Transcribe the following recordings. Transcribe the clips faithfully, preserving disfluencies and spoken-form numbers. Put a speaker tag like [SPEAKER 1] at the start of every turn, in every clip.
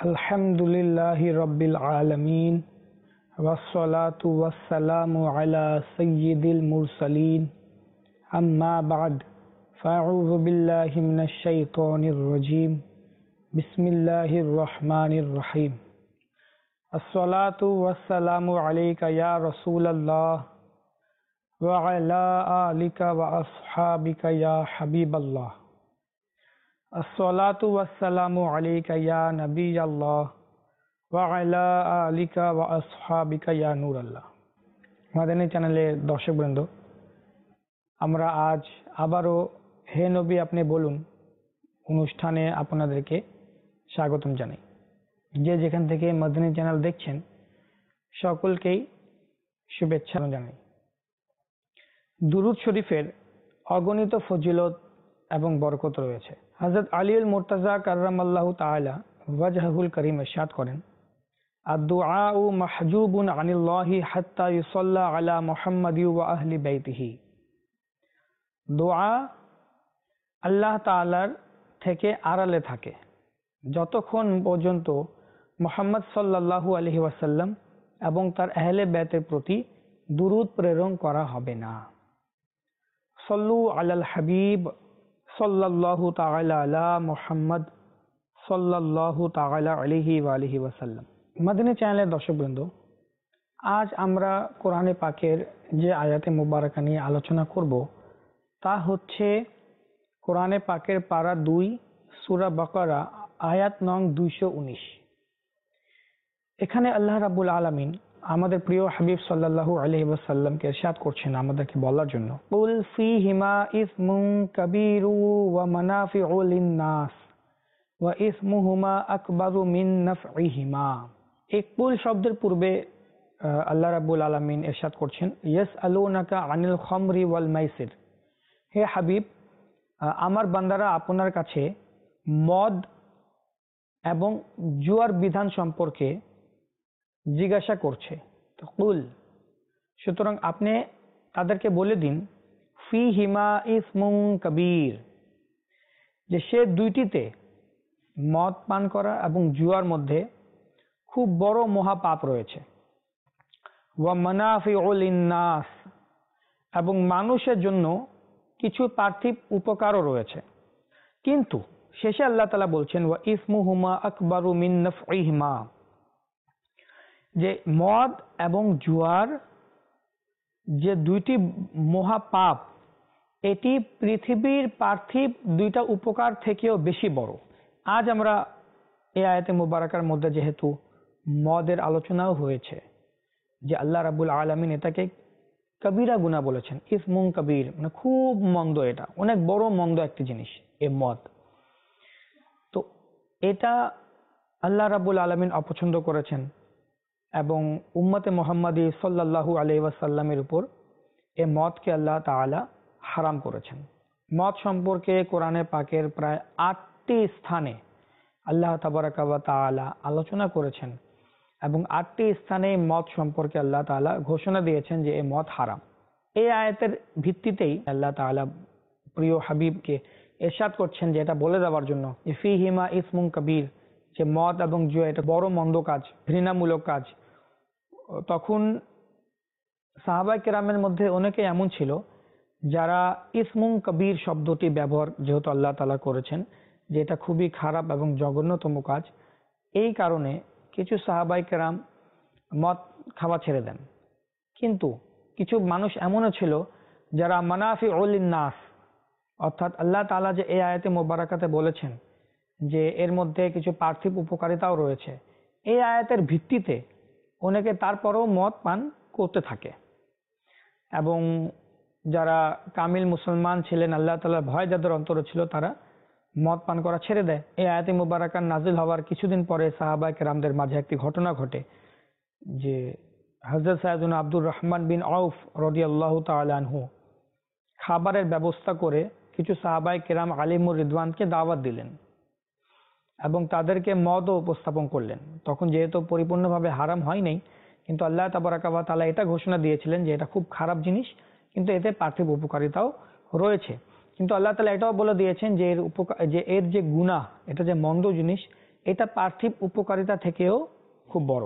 [SPEAKER 1] আলহামদুলিল্লাহি রাব্বিল আলামিন ওয়াসসালাতু ওয়াসসালামু আলা সাইয়্যিদিল মুরসালিন আম্মা বা'দ ফাআউযু বিল্লাহি মিনাশ শাইতানির রাজীম বিসমিল্লাহির রহমানির রহিম আসসালাতু ওয়াসসালামু আলাইকা ইয়া রাসূলাল্লাহ ওয়া আলা আলিকা ওয়া আসহাবিকা ইয়া হাবিবাল্লাহ আসসালাতু ওয়াসসালামু আলাইকা ইয়া নবিয়াল্লাহ ওয়া আলা আলিকা ওয়া আসহাবিকা ইয়া নূরাল্লাহ। মাদানী চ্যানেলের দর্শকবৃন্দ, আমরা আজ আবারও হে নবী আপনি বলুন অনুষ্ঠানে আপনাদেরকে স্বাগতম জানাই। যে যেখান থেকে মাদানী চ্যানেল দেখছেন সকলকেই শুভেচ্ছা জানাই। দুরূদ শরীফের অগণিত ফজিলত এবং বরকত রয়েছে। হযরত আলীউল মুর্তজা কাররামাল্লাহু তাআলা ওয়াজহুল করিম ইরশাদ করেন, আদ-দুআউ মাহজুবুন আনিল্লাহি হাত্তা ইউসাল্লা আলা মুহাম্মাদি ওয়া আহলি বাইতিহি। দোয়া আল্লাহ তাআলার থেকে আড়ালে থাকে যতক্ষণ পর্যন্ত মুহাম্মদ সাল্লাল্লাহু আলাইহি ওয়াসাল্লাম এবং তার আহলে বাইতের প্রতি দুরূদ প্রেরণ করা হবে না। সল্লু আলাল হাবিব সাল্লাল্লাহু তাআলা আলা মুহাম্মদ সাল্লাল্লাহু তাআলা আলাইহি ওয়া আলিহি ওয়াসাল্লাম। মাদানী চ্যানেলের দর্শকবৃন্দ, আজ আমরা কোরআনে পাকের যে আয়াতে মুবারাকা নিয়ে আলোচনা করব তা হচ্ছে কোরআনে পাকের পারা দুই সূরা বাকারা আয়াত নং দুইশো উনিশ। এখানে আল্লাহ রাব্বুল আলামিন আমাদের প্রিয় হাবিব সাল্লাল্লাহু আলাইহি ওয়াসাল্লামকে ইরশাদ করছেন আমাদেরকে বলার জন্য, কুল ফীহিমা ইসমুন কাবীরু ওয়া মানাফিউ লিন-নাস ওয়া ইসমুহুমা আকবারু মিন নাফইহিমা। এই কুল শব্দের পূর্বে আল্লাহ রাব্বুল আলামিন ইরশাদ করছেন, ইয়াসআলুনাকা আনিল খামরি ওয়াল মাইসির। হে হাবিব, আমার বান্দারা আপনার কাছে মদ এবং জুয়ার বিধান সম্পর্কে জিজ্ঞাসা করছে। তো কুল, সুতরাং আপনি তাদেরকে বলে দিন, ফীহিমা ইসমুন কাবীর, যে সে দুইটিতে মদ পান করা এবং জুয়ার মধ্যে খুব বড় মহাপাপ রয়েছে। ওয়া মানাফিউ লিন-নাস, এবং মানুষের জন্য কিছু পার্থিব উপকারও রয়েছে। কিন্তু শেষে আল্লাহ তাআলা বলছেন, ওয়া ইসমুহুমা আকবারু মিন নাফইহিমা, যে মদ এবং জুয়ার যে দুইটি মহাপাপ এটি পৃথিবীর পার্থিব দুইটা উপকার থেকেও বেশি বড়। আজ আমরা এই আয়াতে মুবারাকার মধ্যে যেহেতু মদের আলোচনাও হয়েছে, যে আল্লাহ রাব্বুল আলামিন এটাকে কবিরা গুনাহ বলেছেন, ইসমুন কবির, মানে খুব মন্দ, এটা অনেক বড় মন্দ একটি জিনিস এই মদ। তো এটা আল্লাহ রাব্বুল আলামিন অপছন্দ করেছেন এবং উম্মতে মুহাম্মাদি সাল্লাল্লাহু আলাইহি ওয়াসাল্লামের উপর এই মদকে আল্লাহ তাআলা হারাম করেছেন। মদ সম্পর্কে কোরআনে পাকের প্রায় আটটি স্থানে আল্লাহ তাবারাকা ওয়া তাআলা আলোচনা করেছেন এবং আটটি স্থানে মদ সম্পর্কে আল্লাহ তাআলা ঘোষণা দিয়েছেন যে এই মদ হারাম। এই আয়াতের ভিত্তিতেই আল্লাহ তাআলা প্রিয় হাবিবকে ইরশাদ করছেন যে এটা বলে দেওয়ার জন্য, ফীহিমা ইসমুন কবির, যে মদ এবং জুয়া এটা বড় মন্দ কাজ, ঘৃণামূলক কাজ। তখন সাহাবায়ে কেরামের মধ্যে অনেকে এমন ছিল যারা ইসমুন কবির শব্দটি ব্যবহার যেহেতু আল্লাহ তাআলা করেছেন যে এটা খুবই খারাপ এবং জঘন্যতম কাজ, এই কারণে কিছু সাহাবায়ে কেরাম মদ খাওয়া ছেড়ে দেন। কিন্তু কিছু মানুষ এমনও ছিল যারা মানাফিউ লিন-নাস, অর্থাৎ আল্লাহ তাআলা যে এই আয়াতে মুবারাকাতে বলেছেন যে এর মধ্যে কিছু পার্থিব উপকারিতাও রয়েছে, এই আয়াতের ভিত্তিতে অনেকে তারপরেও মদ পান করতে থাকে এবং যারা কামিল মুসলমান ছিলেন, আল্লাহ তাআলার ভয় যাদের অন্তরে ছিল, তারা মদ পান করা ছেড়ে দেয়। এই আয়াতে মুবারাকার নাজিল হওয়ার কিছুদিন পরে সাহাবায়ে কেরামদের মাঝে একটি ঘটনা ঘটে যে হযরত সাইয়েদুনা আব্দুর রহমান বিন আউফ রাদিয়াল্লাহু তাআলা আনহু খাবারের ব্যবস্থা করে কিছু সাহাবায়ে কেরাম আলিমুর রিদওয়ানকে দাওয়াত দিলেন এবং তাদেরকে মদও উপস্থাপন করলেন। তখন যেহেতু পরিপূর্ণভাবে হারাম হয় নাই, কিন্তু আল্লাহ তাবারাকা ওয়া তাআলা এটা ঘোষণা দিয়েছিলেন যে এটা খুব খারাপ জিনিস, কিন্তু এতে পার্থিব উপকারিতাও রয়েছে। কিন্তু আল্লাহ তাআলা এটাও বলে দিয়েছেন যে এর উপকার, যে এর যে গুনাহ, এটা যে মন্দ জিনিস, এটা পার্থিব উপকারিতা থেকেও খুব বড়।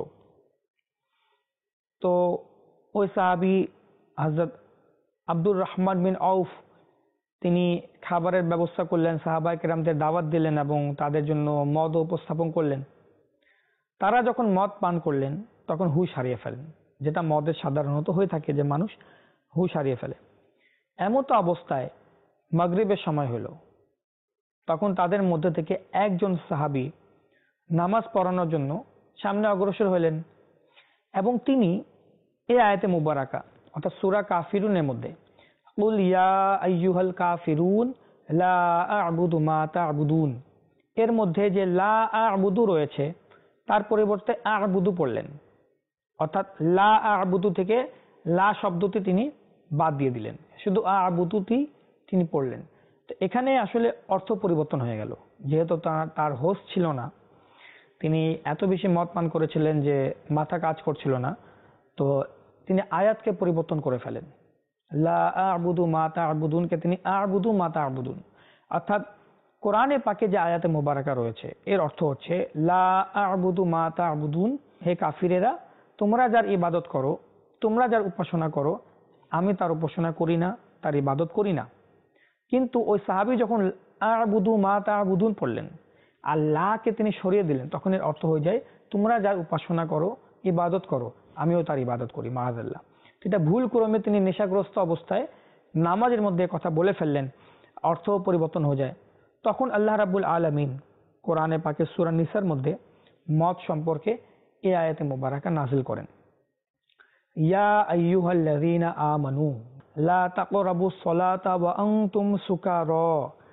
[SPEAKER 1] তো ওই সাহাবী হযরত আব্দুর রহমান বিন আউফ তিনি খাবারের ব্যবস্থা করলেন, সাহাবায়ে কেরামদের দাওয়াত দিলেন এবং তাদের জন্য মদ উপস্থাপন করলেন। তারা যখন মদ পান করলেন তখন হুঁশ হারিয়ে ফেলেন, যেটা মদের সাধারণত হয়ে থাকে যে মানুষ হুঁশ হারিয়ে ফেলে। এমতো অবস্থায় মাগরিবের সময় হলো, তখন তাদের মধ্যে থেকে একজন সাহাবী নামাজ পড়ানোর জন্য সামনে অগ্রসর হলেন এবং তিনি এই আয়াতে মুবারাকা অর্থাৎ সূরা কাফিরুনের মধ্যে কুল ইয়া আইয়ুহাল কাফিরুন লা আ'বুদু মা তা'বুদুন এর মধ্যে যে লা আ'বুদু রয়েছে তার পরিবর্তে আ'বুদু পড়লেন, অর্থাৎ লা আ'বুদু থেকে লা শব্দটি তিনি বাদ দিয়ে দিলেন, শুধু আ'বুদুটি তিনি পড়লেন। তো এখানে আসলে অর্থ পরিবর্তন হয়ে গেল, যেহেতু তার তার হোশ ছিল না, তিনি এত বেশি মদ পান করেছিলেন যে মাথা কাজ করছিল না, তো তিনি আয়াতকে পরিবর্তন করে ফেলেন। লা আ'বুদু মা তা'বুদুনকে তিনি আ'বুদু মা তা'বুদুন, অর্থাৎ কোরআনে পাকে যে আয়াতে মুবারাকা রয়েছে এর অর্থ হচ্ছে লা আ'বুদু মা তা'বুদুন, হে কাফিরেরা তোমরা যার ইবাদত করো, তোমরা যার উপাসনা করো, আমি তার উপাসনা করি না, তার ইবাদত করি না। কিন্তু ওই সাহাবী যখন আ'বুদু মা তা'বুদুন পড়লেন, আল্লাহকে তিনি সরিয়ে দিলেন, তখন এর অর্থ হয়ে যায় তোমরা যার উপাসনা করো, ইবাদত করো, আমিও তার ইবাদত করি, মাআযাল্লাহ। এটা ভুল ক্রমে তিনি নেশাগ্রস্ত অবস্থায় নামাজের মধ্যে কথা বলে ফেললেন, অর্থ পরিবর্তন হয়ে যায়। তখন আল্লাহ রাব্বুল আলামিন কোরআনে পাকে সূরা নিসার মধ্যে মদ সম্পর্কে এই আয়াতে মুবারাকা নাযিল করেন, ইয়া আইয়ুহাল্লাযীনা আমানু লা তাকরাবুস সালাতা ওয়া আনতুম সুকারা,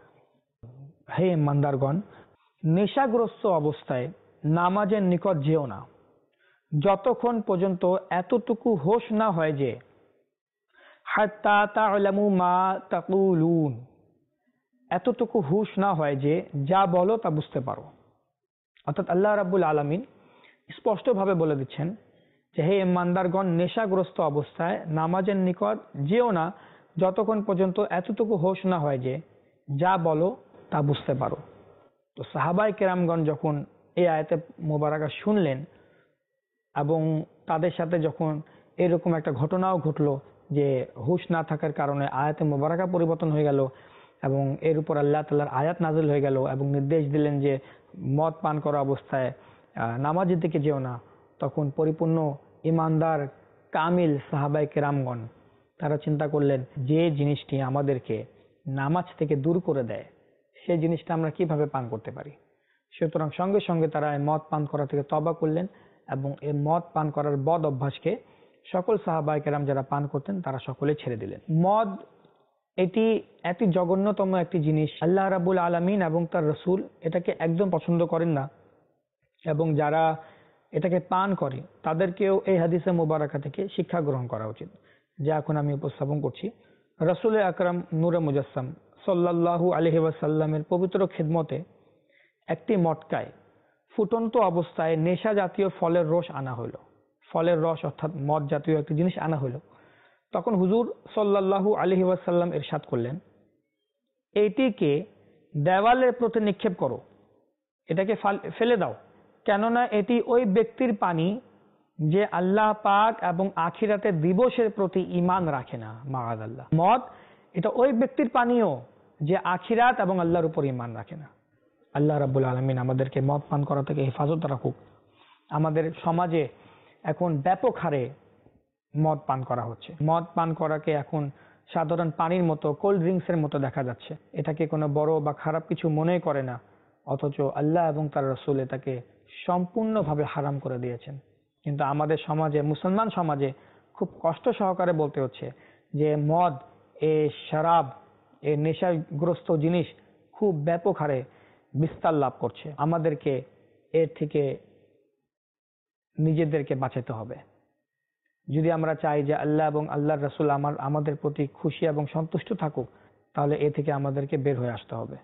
[SPEAKER 1] হে ঈমানদারগণ নেশাগ্রস্ত অবস্থায় নামাজের নিকট যেও না যতক্ষণ পর্যন্ত এতটুকু হোশ না হয় যে হাত্তা তা'লামু মা তাকুলুন, এতটুকু হুশ না হয় যে যা বলো তা বুঝতে পারো। অর্থাৎ আল্লাহ রাব্বুল আলামিন স্পষ্টভাবে বলে দিচ্ছেন যে হে ঈমানদারগণ নেশাগ্রস্ত অবস্থায় নামাজের নিকট যেও না যতক্ষণ পর্যন্ত এতটুকু হোশ না হয় যে যা বলো তা বুঝতে পারো। তো সাহাবায়ে কেরামগণ যখন এই আয়াতে মুবারাকা শুনলেন এবং তাদের সাথে যখন এরকম একটা ঘটনাও ঘটলো যে হুশ না থাকার কারণে আয়াতে মুবারাকা পরিবর্তন হয়ে গেল এবং এর উপর আল্লাহ তাআলার আয়াত নাযিল হয়ে গেল এবং নির্দেশ দিলেন যে মদ পান করা অবস্থায় নামাজের দিকে যেও না, তখন পরিপূর্ণ ঈমানদার কামিল সাহাবায়ে কেরামগণ তারা চিন্তা করলেন যে জিনিসটি আমাদেরকে নামাজ থেকে দূর করে দেয় সেই জিনিসটা আমরা কিভাবে পান করতে পারি। সুতরাং সঙ্গে সঙ্গে তারা মদ পান করা থেকে তওবা করলেন এবং এই মদ পান করার বদ অভ্যাসকে সকল সাহাবায়ে কেরাম যারা পান করতেন তারা সকলে ছেড়ে দিলেন। মদ এটি এত জঘন্যতম একটি জিনিস, আল্লাহ রাব্বুল আলামিন এবং তার রাসূল এটাকে একদম পছন্দ করেন না এবং যারা এটাকে পান করে তাদেরকেও এই হাদিসে মুবারাকা থেকে শিক্ষা গ্রহণ করা উচিত, যা এখন আমি উপস্থাপন করছি। রাসূল আকরাম নূরে মুজাসসাম সাল্লাল্লাহু আলাইহি ওয়াসাল্লামের পবিত্র খিদমতে একটি মটকায় ফুটন্ত অবস্থায় নেশা জাতীয় ফলের রস আনা হলো, ফলের রস অর্থাৎ মদ জাতীয় একটি জিনিস আনা হলো। তখন হুজুর সাল্লাল্লাহু আলাইহি ওয়াসাল্লাম ইরশাদ করলেন, এইটিকে দেওয়ালের প্রতি নিক্ষেপ করো, এটাকে ফেলে দাও, কেননা এটি ওই ব্যক্তির পানি যে আল্লাহ পাক এবং আখিরাতের দিবসের প্রতি ঈমান রাখে না, মাআযাল্লাহ। মদ এটা ওই ব্যক্তির পানীয় যে আখিরাত এবং আল্লাহর উপর ঈমান রাখে না। আল্লাহ রাব্বুল আলামিন আমাদেরকে মদ পান করা থেকে হেফাজত রাখুক। আমাদের সমাজে এখন ব্যাপক হারে মদ পান করা হচ্ছে, মদ পান করাকে এখন সাধারণ পানির মতো, কোল্ড ড্রিঙ্কসের মতো দেখা যাচ্ছে, এটাকে কোনো বড় বা খারাপ কিছু মনে করে না, অথচ আল্লাহ এবং তার রাসূল এটাকে সম্পূর্ণভাবে হারাম করে দিয়েছেন। কিন্তু আমাদের সমাজে, মুসলমান সমাজে খুব কষ্ট সহকারে বলতে হচ্ছে যে মদ, এ শরাব, এ নেশাগ্রস্ত জিনিস খুব ব্যাপক হারে বিস্তার লাভ করছে। আমাদেরকে এর থেকে নিজেদেরকে বাঁচাতে হবে। যদি আমরা চাই যে আল্লাহ এবং আল্লাহর রাসূল আমার আমাদের প্রতি খুশি এবং সন্তুষ্ট থাকুক, তাহলে এ থেকে আমাদেরকে বের হয়ে আসতে হবে।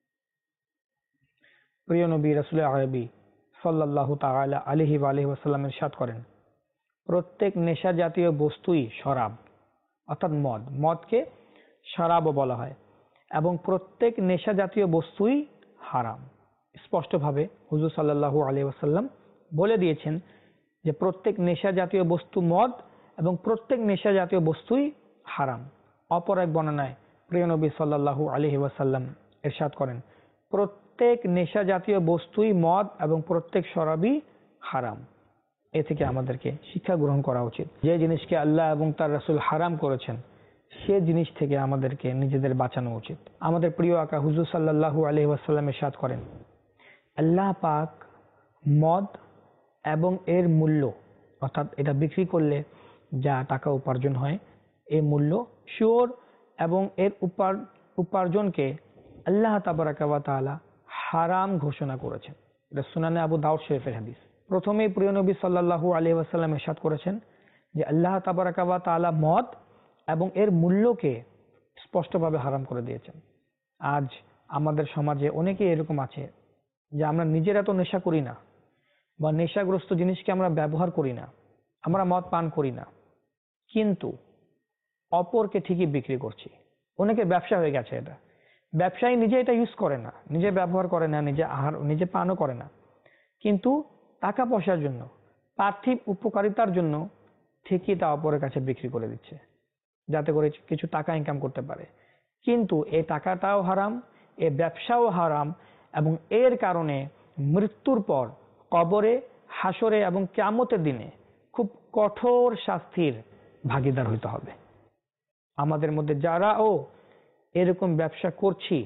[SPEAKER 1] প্রিয় নবী রাসূল আরবি সাল্লাল্লাহু তাআলা আলাইহি ওয়া আলিহি ওয়াসাল্লাম ইরশাদ করেন, প্রত্যেক নেশা জাতীয় বস্তুই শরাব, অর্থাৎ মদ, মদকে শরাবও বলা হয়, এবং প্রত্যেক নেশা জাতীয় বস্তুই হারাম। স্পষ্টভাবে হুজুর সাল্লাল্লাহু আলাইহি ওয়াসাল্লাম বলে দিয়েছেন যে প্রত্যেক নেশা জাতীয় বস্তু মদ এবং প্রত্যেক নেশা জাতীয় বস্তুই হারাম। অপর এক বর্ণনায় প্রিয় নবী সাল্লাল্লাহু আলাইহি ওয়াসাল্লাম ইরশাদ করেন, প্রত্যেক নেশা জাতীয় বস্তুই মদ এবং প্রত্যেক শরাবই হারাম। এ থেকে আমাদেরকে শিক্ষা গ্রহণ করা উচিত, যে জিনিসকে আল্লাহ এবং তার রাসূল হারাম করেছেন সে জিনিস থেকে আমাদেরকে নিজেদের বাঁচানো উচিত। আমাদের প্রিয় আকা হুজুর সাল্লাল্লাহু আলাইহি ওয়াসাল্লাম ইরশাদ করেন, আল্লাহ পাক মদ এবং এর মূল্য, অর্থাৎ এটা বিক্রি করলে যা টাকা উপার্জন হয় এই মূল্য, শুয়োর এবং এর উপার্জনকে আল্লাহ তাবারাকা ওয়া তাআলা হারাম ঘোষণা করেছেন। এটা সুনানে আবু দাউদ শরীফের হাদিস। প্রথমেই প্রিয় নবী সাল্লাল্লাহু আলাইহি ওয়াসাল্লাম ইরশাদ করেছেন যে আল্লাহ তাবারাকা ওয়া তাআলা মদ এবং এর মূল্যকে স্পষ্টভাবে হারাম করে দিয়েছেন। আজ আমাদের সমাজে অনেকেই এরকম আছে যে আমরা নিজেরা তো নেশা করি না বা নেশাগ্রস্ত জিনিসকে আমরা ব্যবহার করি না, আমরা মদ পান করি না, কিন্তু অপরকে ঠিকই বিক্রি করছি। অনেকে ব্যবসা হয়ে গেছে এটা। ব্যবসায়ী নিজে এটা ইউজ করে না, নিজে ব্যবহার করে না, নিজে আহার নিজে পানও করে না, কিন্তু টাকা পয়সার জন্য, পার্থিব উপকারিতার জন্য ঠিকই তা অপরের কাছে বিক্রি করে দিচ্ছে, যাতে করে কিছু টাকা ইনকাম করতে পারে। কিন্তু এই টাকাটাও হারাম, এই ব্যবসাও হারাম, এবং এর কারণে মৃত্যুর পর কবরে, হাসরে এবং কিয়ামতের দিনে খুব কঠোর শাস্তির ভাগীদার হইতে হবে। আমাদের মধ্যে যারা ও এরকম ব্যবসা করছি,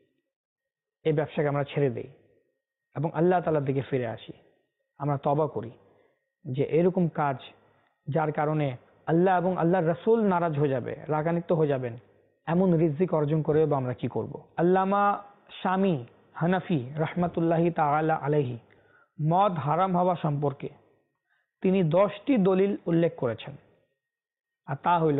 [SPEAKER 1] এই ব্যবসাকে আমরা ছেড়ে দেই এবং আল্লাহ তাআলার দিকে ফিরে আসি। আমরা তওবা করি যে এরকম কাজ যার কারণে আল্লাহ এবং আল্লাহর রাসূল নারাজ হয়ে যাবে, রাগান্বিত হয়ে যাবেন, এমন রিজিক অর্জন করেও বা আমরা কি করব। আল্লামা শামী হানাফি রাহমাতুল্লাহি তাআলা আলাইহি মদ হারাম হওয়া সম্পর্কে তিনি দশটি দলিল উল্লেখ করেছেন। আর তা হইল,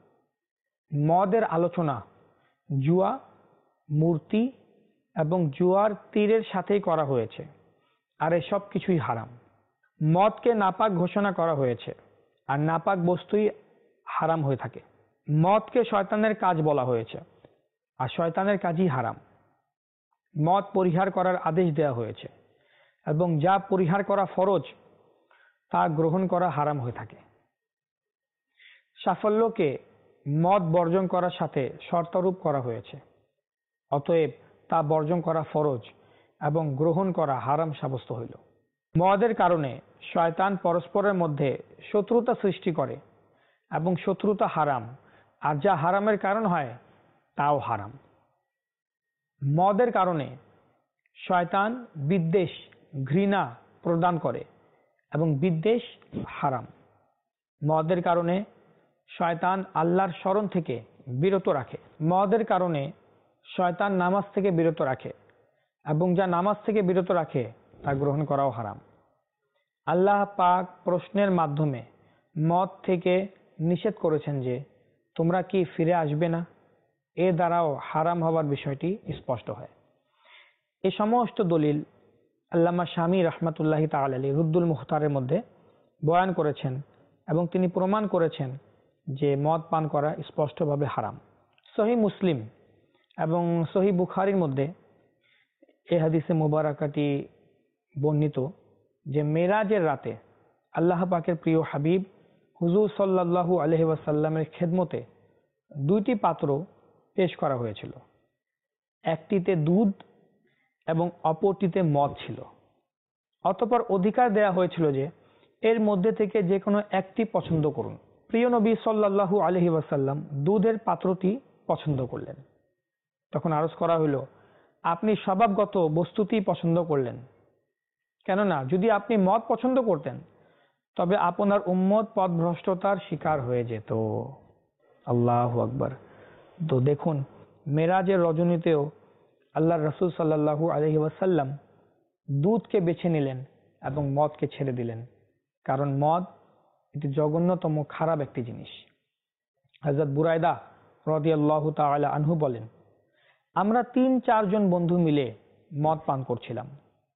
[SPEAKER 1] মদের আলোচনা জুয়া, মূর্তি এবং জুয়ার তীরের সাথেই করা হয়েছে, আর এসব কিছুই হারাম। মদকে নাপাক ঘোষণা করা হয়েছে, আর নাপাক বস্তুই হারাম হয়ে থাকে। মদকে শয়তানের কাজ বলা হয়েছে, আর শয়তানের কাজই হারাম। মদ পরিহার করার আদেশ দেওয়া হয়েছে, এবং যা পরিহার করা ফরজ তা গ্রহণ করা হারাম হয়ে থাকে। সাফল্যকে মদ বর্জন করার সাথে শর্তারোপ করা হয়েছে, অতএব তা বর্জন করা ফরজ এবং গ্রহণ করা হারাম সাব্যস্ত হইল। মদের কারণে শয়তান পরস্পরের মধ্যে শত্রুতা সৃষ্টি করে, এবং শত্রুতা হারাম, আর যা হারামের কারণ হয় তাও হারাম। মদের কারণে শয়তান বিদ্বেষ, ঘৃণা প্রদান করে, এবং বিদ্বেষ হারাম। মদের কারণে শয়তান আল্লাহর স্মরণ থেকে বিরত রাখে। মদের কারণে শয়তান নামাজ থেকে বিরত রাখে, এবং যা নামাজ থেকে বিরত রাখে তা গ্রহণ করাও হারাম। আল্লাহ পাক প্রশ্নের মাধ্যমে মদ থেকে নিষেধ করেছেন যে তোমরা কি ফিরে আসবে না। এ দ্বারাও হারাম হওয়ার বিষয়টি স্পষ্ট হয়। এই সমস্ত দলিল আল্লামা শামী রাহমাতুল্লাহি তাআলা আলাইহি রুদ্দুল মুখতারের মধ্যে বয়ান করেছেন, এবং তিনি প্রমাণ করেছেন যে মদ পান করা স্পষ্টভাবে হারাম। সহিহ মুসলিম এবং সহিহ বুখারীর মধ্যে এই হাদিসে মুবারাকাটি বর্ণিত যে মেরাজের রাতে আল্লাহ পাকের প্রিয় হাবিব হুজুর সাল্লাল্লাহু আলাইহি ওয়াসাল্লামের খেদমতে দুইটি পাত্র পেশ করা হয়েছিল। একটিতে দুধ এবং অপরটিতে মদ ছিল। অতঃপর অধিকার দেয়া হয়েছিল যে এর মধ্যে থেকে যে কোনো একটি পছন্দ করুন। প্রিয় নবী সাল্লাল্লাহু আলাইহি ওয়াসাল্লাম দুধের পাত্রটি পছন্দ করলেন। তখন আরজ করা হইল, আপনি স্বভাবগত বস্তুটি পছন্দ করলেন, কেননা যদি আপনি মদ পছন্দ করতেন তবে আপনার উম্মত পথভ্রষ্টতার শিকার হয়ে যেত। আল্লাহু আকবার। তো দেখুন, মেরাজের রজনীতেও আল্লাহর রাসূল সাল্লাল্লাহু আলাইহি ওয়াসাল্লাম দুধকে বেছে নিলেন এবং মদকে ছেড়ে দিলেন, কারণ মদ এটি জঘন্যতম খারাপ একটি জিনিস। হযরত বুরায়দা রাদিয়াল্লাহু তাআলা আনহু বলেন, আমরা তিন চারজন বন্ধু মিলে মদ পান করছিলাম।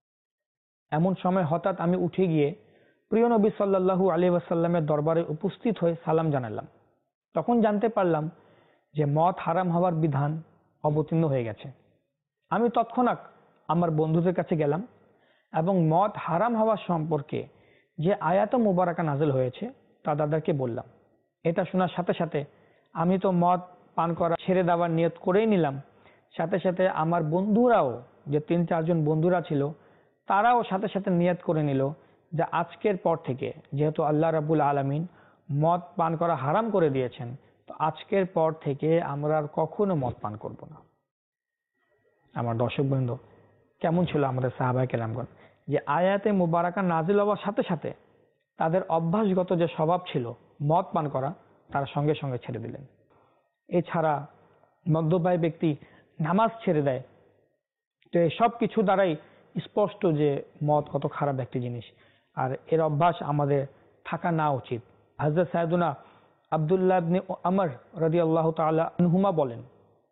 [SPEAKER 1] এমন সময় হঠাৎ আমি উঠে গিয়ে প্রিয় নবী সাল্লাল্লাহু আলাইহি ওয়াসাল্লামের দরবারে উপস্থিত হয়ে সালাম জানালাম। তখন জানতে পারলাম যে মদ হারাম হওয়ার বিধান অবতীর্ণ হয়ে গেছে। আমি তৎক্ষণাৎ আমার বন্ধুদের কাছে গেলাম এবং মদ হারাম হওয়া সম্পর্কে যে আয়াত মুবারাকা নাযিল হয়েছে তা তাদেরকে বললাম। এটা শোনার সাথে সাথে আমি তো মদ পান করা ছেড়ে দেওয়ার নিয়ত করেই নিলাম, সাথে সাথে আমার বন্ধুরাও, যে তিন চারজন বন্ধুরা ছিল, তারাও সাথে সাথে নিয়ত করে নিল যে আজকের পর থেকে, যেহেতু আল্লাহ রাব্বুল আলামিন মদ পান করা হারাম করে দিয়েছেন, তো আজকের পর থেকে আমরা আর কখনো মদ পান করব না। আমার দর্শকবৃন্দ, কেমন ছিল আমাদের সাহাবায়ে কেরামগণ, যে আয়াতে মুবারাকা নাজিল হওয়ার সাথে সাথে তাদের অভ্যাসগত যে স্বভাব ছিল মদ পান করা, তারা সঙ্গে সঙ্গে ছেড়ে দিলেন। এছাড়া মদ্যপায়ী ব্যক্তি নামাজ ছেড়ে দেয়, তো সব কিছু দ্বারাই স্পষ্ট যে মদ কত খারাপ একটি জিনিস, আর এর অভ্যাস আমাদের থাকা না উচিত। হযরত সাইয়েদুনা আব্দুল্লাহ ইবনে আমর রাদিয়াল্লাহু তাআলা আনহুমা বলেন,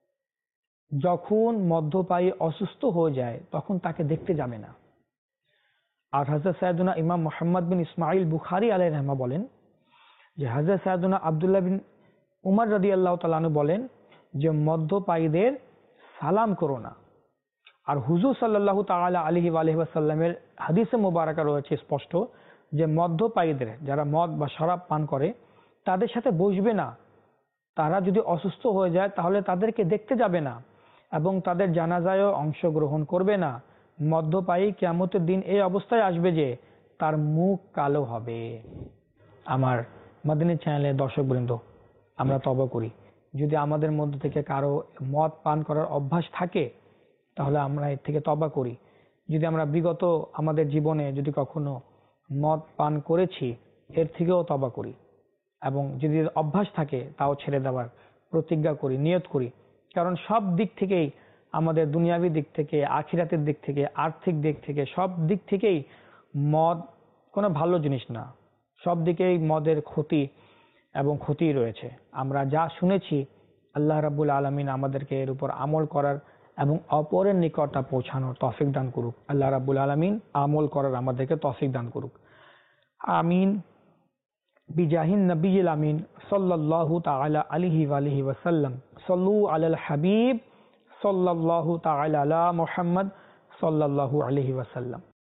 [SPEAKER 1] যখন মদ্যপায়ী অসুস্থ হয়ে যায় তখন তাকে দেখতে যাবে না। আর হযরত সাইয়েদুনা ইমাম মুহাম্মদ বিন ইসমাঈল বুখারী আলাইহির রাহমা বলেন যে হযরত সাইয়েদুনা আব্দুল্লাহ বিন উমর রাদিয়াল্লাহু তাআলা আনহু বলেন যে মদ্যপায়ীদের সালাম করো না। আর হুজুর সাল্লাল্লাহু তাআলা আলাইহি ওয়া আলিহি ওয়াসাল্লামের হাদিসে মুবারাকা রয়েছে স্পষ্ট যে মদ্যপায়ীদের, যারা মদ বা শরাব পান করে, তাদের সাথে বসবে না। তারা যদি অসুস্থ হয়ে যায় তাহলে তাদেরকে দেখতে যাবে না এবং তাদের জানাজায়ও অংশগ্রহণ করবে না। মদ্যপায়ী কিয়ামতের দিন এই অবস্থায় আসবে যে তার মুখ কালো হবে। আমার মাদানী চ্যানেলের দর্শকবৃন্দ, আমরা তওবা করি। যদি আমাদের মধ্যে থেকে কারো মদ পান করার অভ্যাস থাকে তাহলে আমরা এর থেকে তওবা করি। যদি আমরা বিগত আমাদের জীবনে যদি কখনো মদ পান করেছি, এর থেকেও তওবা করি এবং যদি অভ্যাস থাকে তাও ছেড়ে দেওয়ার প্রতিজ্ঞা করি, নিয়ত করি। কারণ সব দিক থেকেই, আমাদের দুনিয়াবী দিক থেকে, আখিরাতের দিক থেকে, আর্থিক দিক থেকে, সব দিক থেকেই মদ কোনো ভালো জিনিস না। সব দিকেই মদের ক্ষতি এবং ক্ষতি রয়েছে। আমরা যা শুনেছি, আল্লাহ রাব্বুল আলামিন আমাদেরকে এর উপর আমল করার এবং অপরের নিকট পৌঁছানোর তৌফিক দান করুক। আল্লাহ রাব্বুল আলামিন আমল করার আমাদেরকে তৌফিক দান করুক। আমিন। বিজাহিন নবিয়িল আমিন সাল্লাল্লাহু তাআলা আলাইহি ওয়া আলিহি ওয়াসাল্লাম। সাল্লু আলাল হাবিব সাল্লাল্লাহু তাআলা আলা মুহাম্মদ সাল্লাল্লাহু আলাইহি ওয়াসাল্লাম।